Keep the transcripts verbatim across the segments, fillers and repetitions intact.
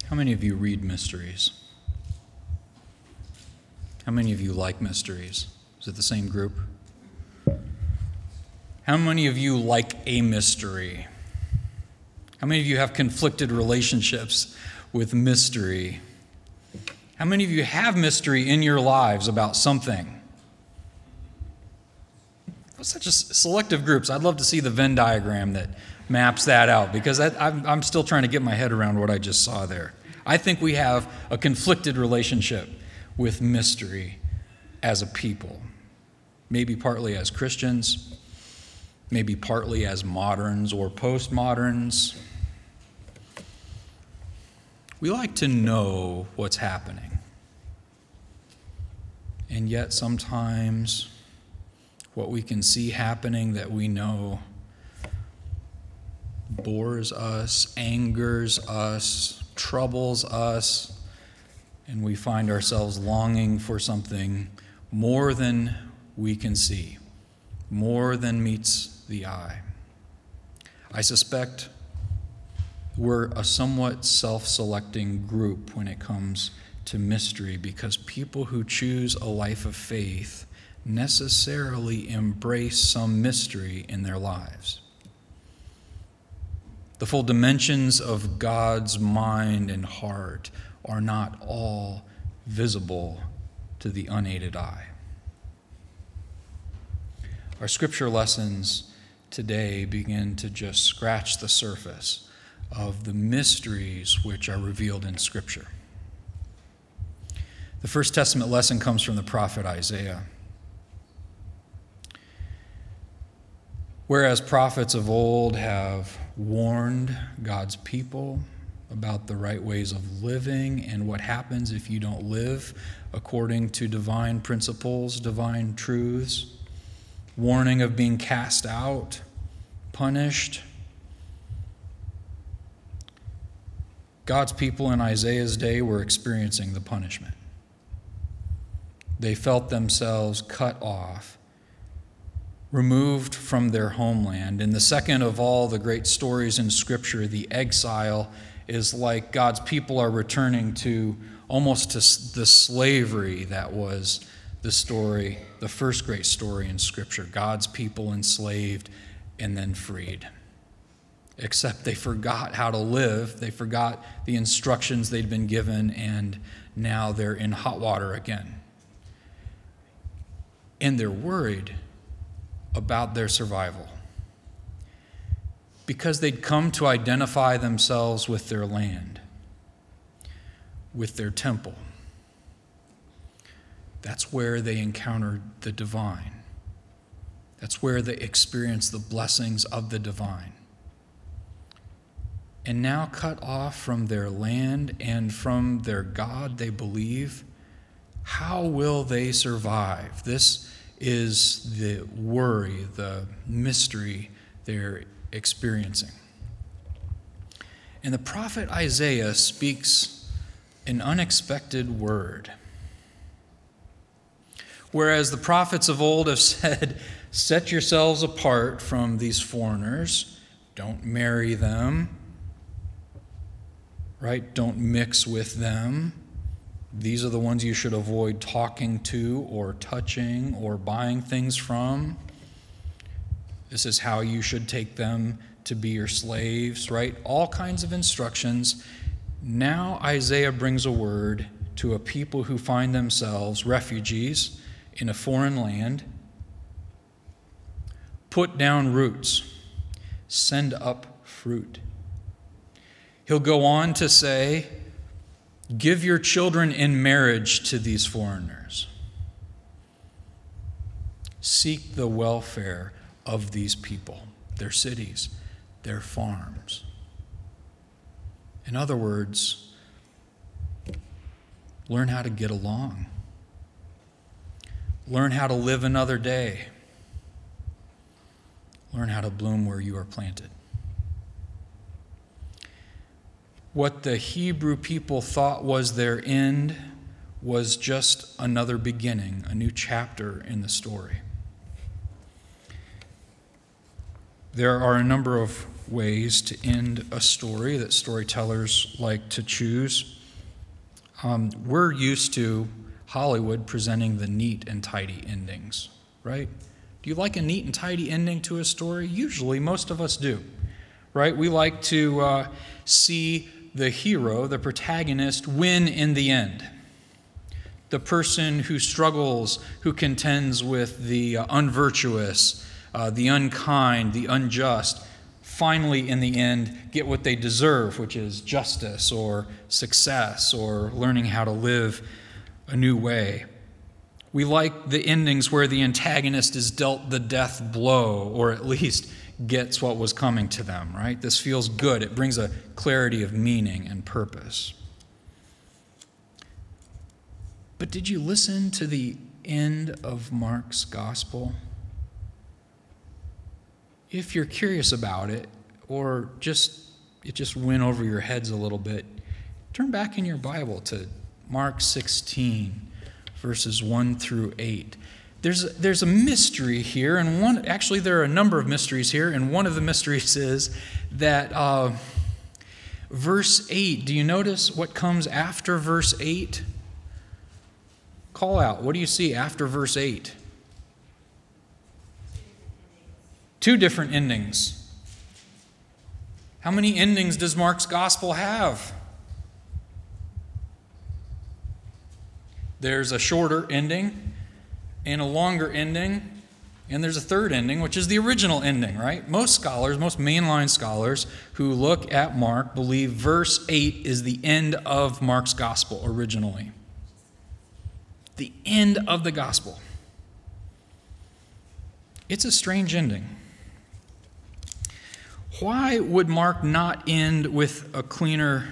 How many of you read mysteries? How many of you like mysteries? Is it the same group? How many of you like a mystery? How many of you have conflicted relationships with mystery? How many of you have mystery in your lives about something? Such a selective groups. I'd love to see the Venn diagram that maps that out, because that, I'm, I'm still trying to get my head around what I just saw there. I think we have a conflicted relationship with mystery as a people. Maybe partly as Christians, maybe partly as moderns or postmoderns. We like to know what's happening. And yet sometimes what we can see happening that we know bores us, angers us, troubles us, and we find ourselves longing for something more than we can see, more than meets the eye. I suspect we're a somewhat self-selecting group when it comes to mystery, because people who choose a life of faith necessarily embrace some mystery in their lives. The full dimensions of God's mind and heart are not all visible to the unaided eye. Our scripture lessons today begin to just scratch the surface of the mysteries which are revealed in Scripture. The First Testament lesson comes from the prophet Isaiah. Whereas prophets of old have warned God's people about the right ways of living and what happens if you don't live according to divine principles, divine truths, warning of being cast out, punished, God's people in Isaiah's day were experiencing the punishment. They felt themselves cut off, removed from their homeland. In the second of all the great stories in Scripture, the exile is like God's people are returning to almost to the slavery that was the story, the first great story in Scripture. God's people enslaved and then freed. Except they forgot how to live. They forgot the instructions they'd been given, and now they're in hot water again. And they're worried about their survival, because they'd come to identify themselves with their land, with their temple. That's where they encountered the divine. That's where they experienced the blessings of the divine. And now cut off from their land and from their God they believe, how will they survive? This is the worry, the mystery they're experiencing. And the prophet Isaiah speaks an unexpected word. Whereas the prophets of old have said, set yourselves apart from these foreigners, don't marry them, right? Don't mix with them. These are the ones you should avoid talking to or touching or buying things from. This is how you should take them to be your slaves, right? All kinds of instructions. Now Isaiah brings a word to a people who find themselves refugees in a foreign land. Put down roots, send up fruit. He'll go on to say, give your children in marriage to these foreigners. Seek the welfare of these people, their cities, their farms. In other words, learn how to get along. Learn how to live another day. Learn how to bloom where you are planted. What the Hebrew people thought was their end was just another beginning, a new chapter in the story. There are a number of ways to end a story that storytellers like to choose. Um, we're used to Hollywood presenting the neat and tidy endings, right? Do you like a neat and tidy ending to a story? Usually, most of us do, right? We like to uh, see the hero, the protagonist, win in the end. The person who struggles, who contends with the uh, unvirtuous, uh, the unkind, the unjust, finally, in the end, get what they deserve, which is justice or success or learning how to live a new way. We like the endings where the antagonist is dealt the death blow, or at least gets what was coming to them, right? This feels good. It brings a clarity of meaning and purpose. But did you listen to the end of Mark's gospel? If you're curious about it, or just it just went over your heads a little bit, turn back in your Bible to Mark sixteen, verses one through eight. There's, there's a mystery here, and one actually there are a number of mysteries here, and one of the mysteries is that uh, verse eight, do you notice what comes after verse eight? Call out. What do you see after verse eight? Two different endings. How many endings does Mark's gospel have? There's a shorter ending and a longer ending, and there's a third ending, which is the original ending, right? Most scholars, most mainline scholars who look at Mark believe verse eight is the end of Mark's gospel originally. The end of the gospel. It's a strange ending. Why would Mark not end with a cleaner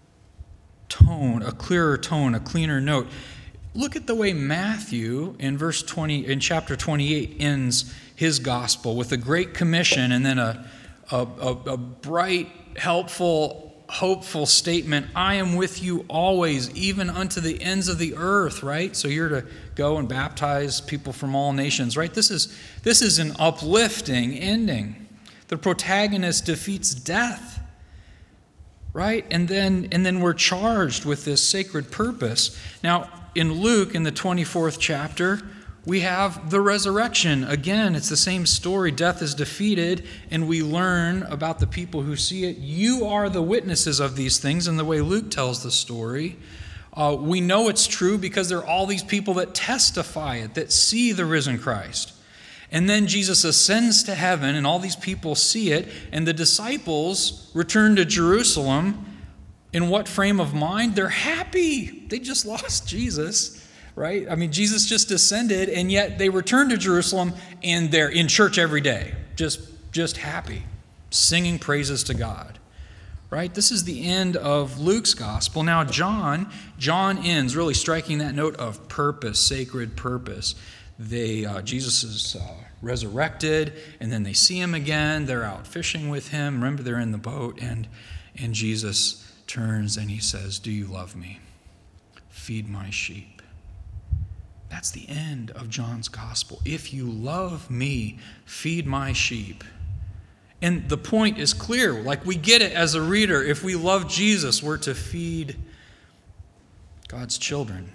tone, a clearer tone, a cleaner note? Look at the way Matthew in verse twenty, in chapter twenty-eight, ends his gospel with a great commission and then a, a, a, a bright, helpful, hopeful statement. I am with you always, even unto the ends of the earth, right? So you're to go and baptize people from all nations, right? This is, this is an uplifting ending. The protagonist defeats death, right? And then, and then we're charged with this sacred purpose. Now, in Luke, in the twenty-fourth chapter, we have the resurrection. Again, it's the same story. Death is defeated, and we learn about the people who see it. You are the witnesses of these things, and the way Luke tells the story. Uh, we know it's true because there are all these people that testify it, that see the risen Christ. And then Jesus ascends to heaven, and all these people see it, and the disciples return to Jerusalem. In what frame of mind? They're happy. They just lost Jesus, right? I mean, Jesus just ascended, and yet they return to Jerusalem, and they're in church every day, just, just happy, singing praises to God, right? This is the end of Luke's gospel. Now, John, John ends really striking that note of purpose, sacred purpose. They, uh, Jesus is uh, resurrected, and then they see him again. They're out fishing with him. Remember, they're in the boat, and, and Jesus turns and he says, do you love me? Feed my sheep. That's the end of John's gospel. If you love me, feed my sheep. And the point is clear. Like, we get it as a reader. If we love Jesus, we're to feed God's children.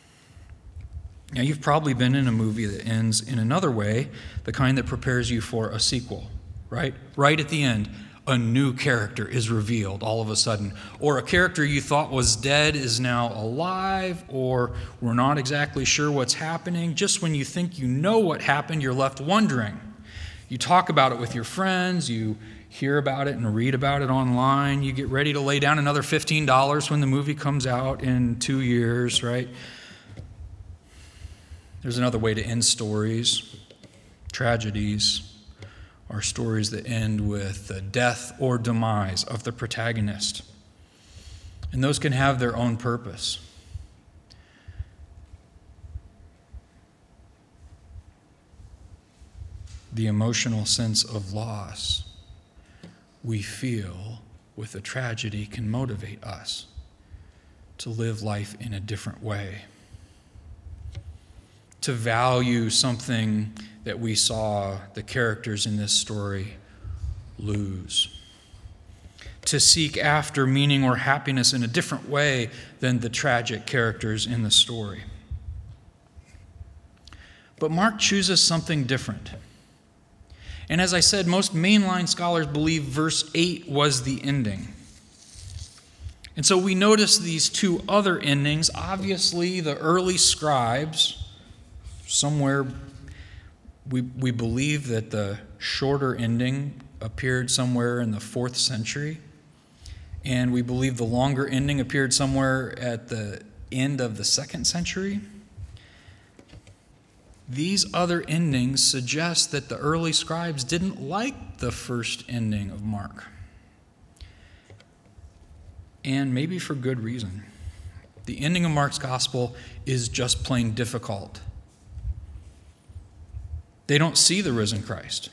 Now, you've probably been in a movie that ends in another way, the kind that prepares you for a sequel, right? Right at the end, a new character is revealed all of a sudden. Or a character you thought was dead is now alive, or we're not exactly sure what's happening. Just when you think you know what happened, you're left wondering. You talk about it with your friends, you hear about it and read about it online, you get ready to lay down another fifteen dollars when the movie comes out in two years, right? There's another way to end stories. Tragedies are stories that end with the death or demise of the protagonist. And those can have their own purpose. The emotional sense of loss we feel with a tragedy can motivate us to live life in a different way, to value something that we saw the characters in this story lose. to seek after meaning or happiness in a different way than the tragic characters in the story. But Mark chooses something different. And as I said, most mainline scholars believe verse eight was the ending. And so we notice these two other endings. Obviously, the early scribes, somewhere we, we believe that the shorter ending appeared somewhere in the fourth century. And we believe the longer ending appeared somewhere at the end of the second century. These other endings suggest that the early scribes didn't like the first ending of Mark. And maybe for good reason. The ending of Mark's gospel is just plain difficult. They don't see the risen Christ.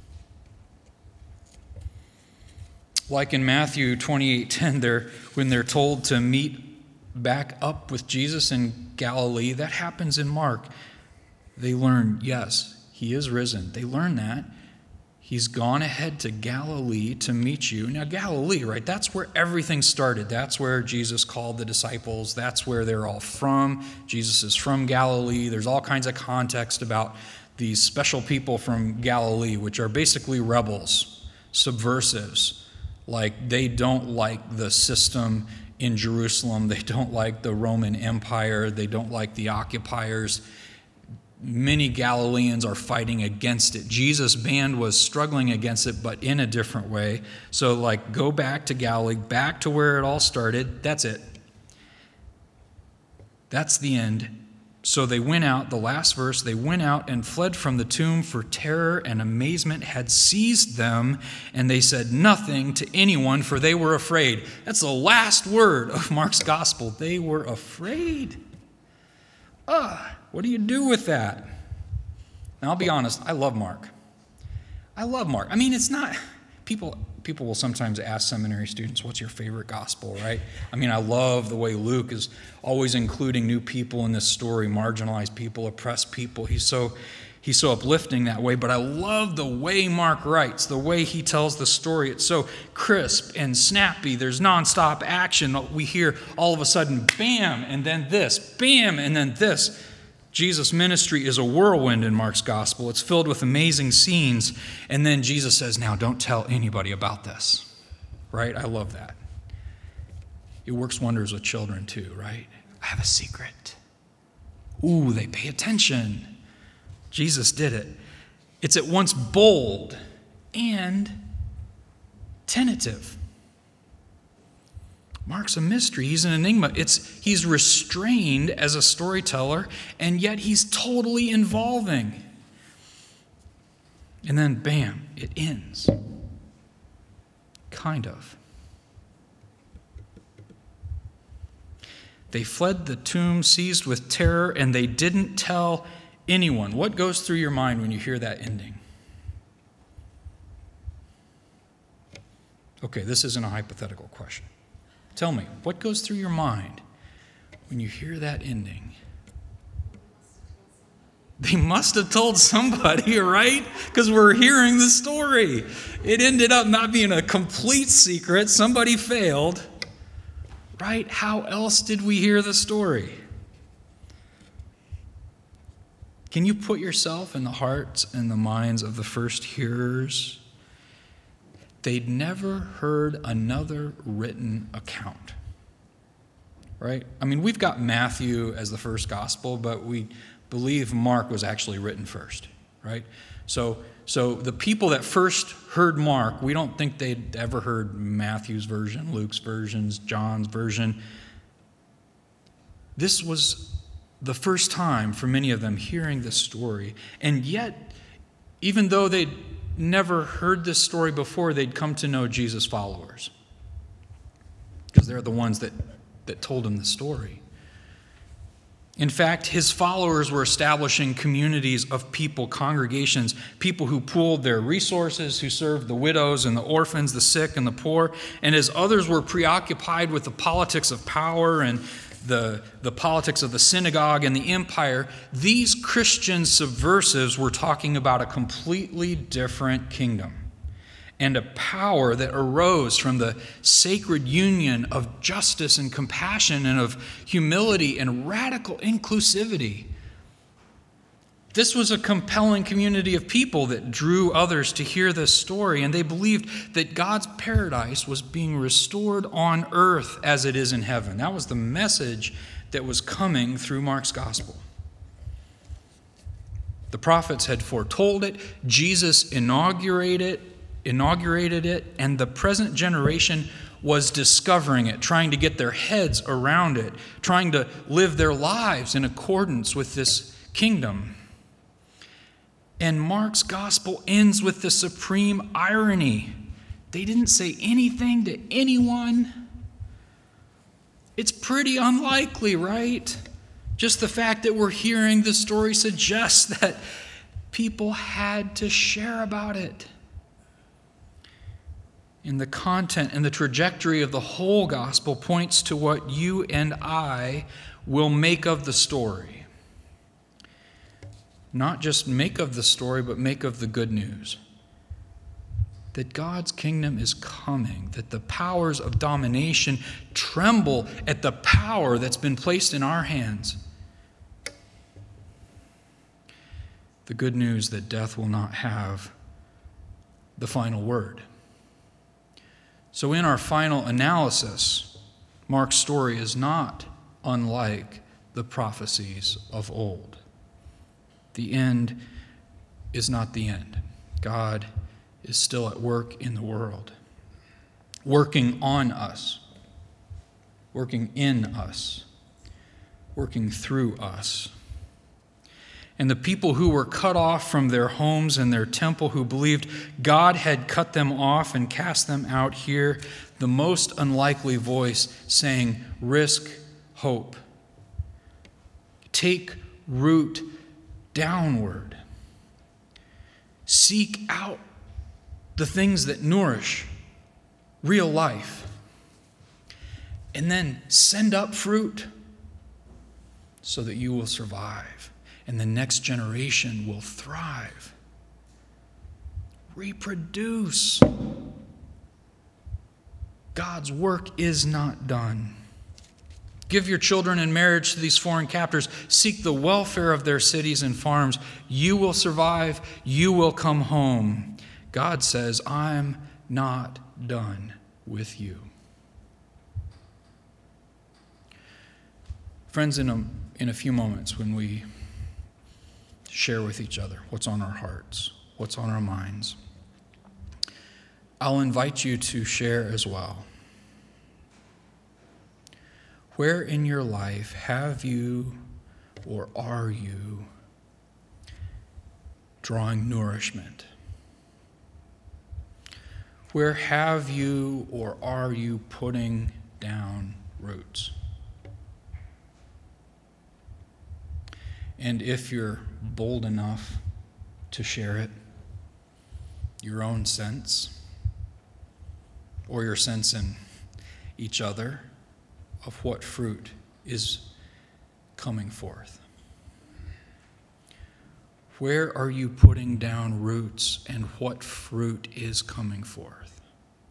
Like in Matthew twenty-eight ten, they're, when they're told to meet back up with Jesus in Galilee, that happens in Mark. They learn, yes, he is risen. They learn that. He's gone ahead to Galilee to meet you. Now, Galilee, right, that's where everything started. That's where Jesus called the disciples. That's where they're all from. Jesus is from Galilee. There's all kinds of context about these special people from Galilee, which are basically rebels, subversives. Like, they don't like the system in Jerusalem. They don't like the Roman Empire. They don't like the occupiers. Many Galileans are fighting against it. Jesus' band was struggling against it, but in a different way. So, like, go back to Galilee, back to where it all started. That's it. That's the end. So they went out, the last verse, they went out and fled from the tomb, for terror and amazement had seized them, and they said nothing to anyone, for they were afraid. That's the last word of Mark's gospel. They were afraid. Ugh. What do you do with that? Now, I'll be honest, I love Mark. I love Mark. I mean, it's not, people people will sometimes ask seminary students, what's your favorite gospel, right? I mean, I love the way Luke is always including new people in this story, marginalized people, oppressed people. He's so, he's so uplifting that way, but I love the way Mark writes, the way he tells the story. It's so crisp and snappy. There's nonstop action. We hear all of a sudden, bam, and then this, bam, and then this. Jesus' ministry is a whirlwind in Mark's gospel. It's filled with amazing scenes. And then Jesus says, now don't tell anybody about this. Right? I love that. It works wonders with children too, right? I have a secret. Ooh, they pay attention. Jesus did it. It's at once bold and tentative. Mark's a mystery. He's an enigma. It's, he's restrained as a storyteller, and yet he's totally involving. And then, bam, it ends. Kind of. They fled the tomb seized with terror, and they didn't tell anyone. What goes through your mind when you hear that ending? Okay, this isn't a hypothetical question. Tell me, what goes through your mind when you hear that ending? They must have told somebody, right? Because we're hearing the story. It ended up not being a complete secret. Somebody failed, right? How else did we hear the story? Can you put yourself in the hearts and the minds of the first hearers? They'd never heard another written account, right? I mean, we've got Matthew as the first gospel, but we believe Mark was actually written first, right? So, so the people that first heard Mark, we don't think they'd ever heard Matthew's version, Luke's versions, John's version. This was the first time for many of them hearing this story, and yet, even though they'd never heard this story before, they'd come to know Jesus' followers because they're the ones that, that told him the story. In fact, his followers were establishing communities of people, congregations, people who pooled their resources, who served the widows and the orphans, the sick and the poor. And as others were preoccupied with the politics of power and the, the politics of the synagogue and the empire, these Christian subversives were talking about a completely different kingdom. and a power that arose from the sacred union of justice and compassion and of humility and radical inclusivity. This was a compelling community of people that drew others to hear this story, and they believed that God's paradise was being restored on earth as it is in heaven. That was the message that was coming through Mark's gospel. The prophets had foretold it, Jesus inaugurated it, inaugurated it, and the present generation was discovering it, trying to get their heads around it, trying to live their lives in accordance with this kingdom. And Mark's gospel ends with the supreme irony. They didn't say anything to anyone. It's pretty unlikely, right? Just the fact that we're hearing the story suggests that people had to share about it. And the content and the trajectory of the whole gospel points to what you and I will make of the story. Not just make of the story, but make of the good news. That God's kingdom is coming, that the powers of domination tremble at the power that's been placed in our hands. The good news that death will not have the final word. So in our final analysis, Mark's story is not unlike the prophecies of old. The end is not the end. God is still at work in the world, working on us, working in us, working through us. And the people who were cut off from their homes and their temple, who believed God had cut them off and cast them out, hear the most unlikely voice saying, risk hope. Take root downward. Seek out the things that nourish real life. And then send up fruit so that you will survive and the next generation will thrive. Reproduce. God's work is not done. Give your children in marriage to these foreign captors. Seek the welfare of their cities and farms. You will survive. You will come home. God says, I'm not done with you. Friends, in a, in a few moments when we share with each other what's on our hearts, what's on our minds, I'll invite you to share as well. Where in your life have you or are you drawing nourishment? Where have you or are you putting down roots? And if you're bold enough to share it, your own sense, or your sense in each other, of what fruit is coming forth. Where are you putting down roots and what fruit is coming forth?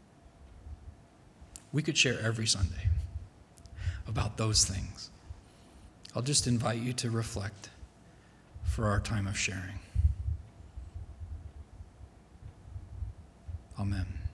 We could share every Sunday about those things. I'll just invite you to reflect for our time of sharing. Amen.